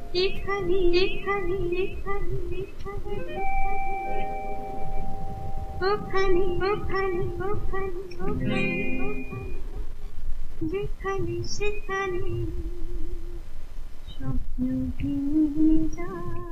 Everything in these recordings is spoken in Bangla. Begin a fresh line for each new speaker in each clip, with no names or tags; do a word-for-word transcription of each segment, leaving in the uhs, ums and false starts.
এখানে এখানে এখানে এখানে ওখানে ওখানে ওখানে ওখানে যেখানে সেখানে স্বপ্ন ভেঙে যায়।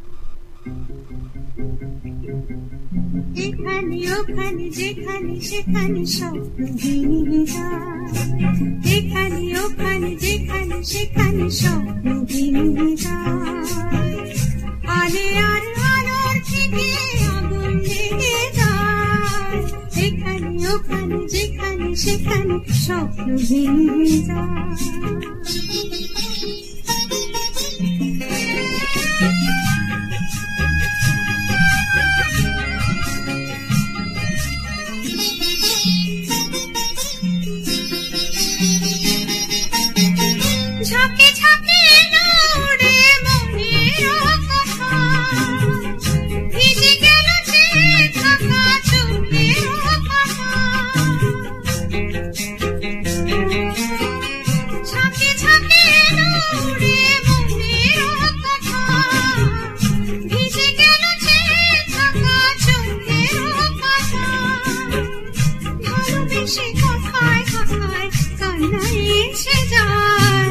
এখানে ওখানে যেখানে সেখানে স্বপ্ন ভেঙে যায়। এখানে ওখানে যেখানে সেখানে স্বপ্ন ভেঙে যায়। আলে আর আলোর থেকে আগুন লেগে যায়। এখানে ওখানে যেখানে সেখানে স্বপ্ন ভেঙে যায়। ঝাঁকে ঝাঁকে উড়ে মনের কথা, ভিজে গেল যে থাকা চোখের কথা। ঝাঁকে ঝাঁকে উড়ে মনের কথা, ভিজে গেল যে থাকা চোখের কথা। ভালোবেসে কথায় কথায় কান্না এসে যায়।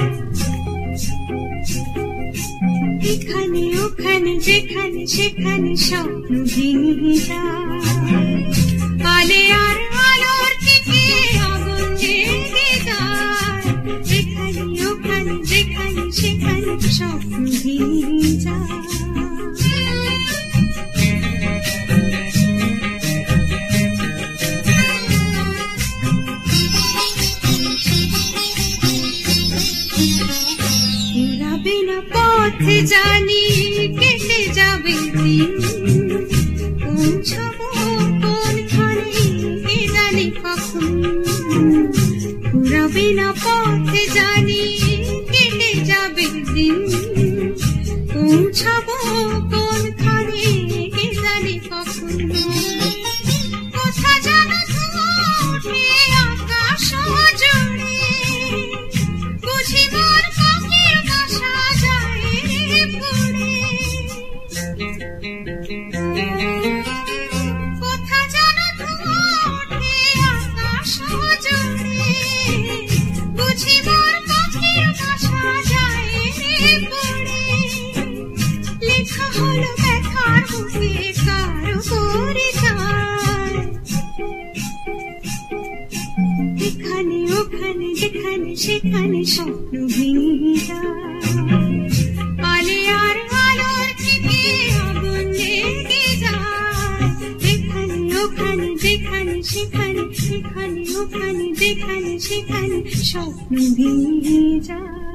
এখানে ওখানে যেখানে সেখানে স্বপ্ন ভেঙে যায়। আলে আর আলোর থেকে আগুন লেগে যায়। এখানে ওখানে যেখানে সেখানে স্বপ্ন ভেঙে যায়। বিনা পথে জানি কেটে যাবে দিন, পৌঁছাবো কোনখানে কে জানে কখন। পুরা বিনা পথে জানি কেটে যাবে দিন, পৌঁছাবো কোনখানে কে জানে কখন। কোথা যেন ওঠে আকাশ জুড়ে, বুঝি মোর পাখির বাসা যায় রে পুড়ে। কোথা যেন ওঠে আকাশ জুড়ে, বুঝি মোর পাখির বাসা যায় রে পুড়ে। লেখা হলো ব্যথার বুকে কারো পরিচয়। এখানে ওখানে যেখানে সেখানে স্বপ্ন ভেঙে যায়। আলে আর আলোর থেকে আগুন লেগে যায়। এখানে ওখানে যেখানে সেখানে এখানে ওখানে যেখানে সেখানে স্বপ্ন ভেঙে যায়।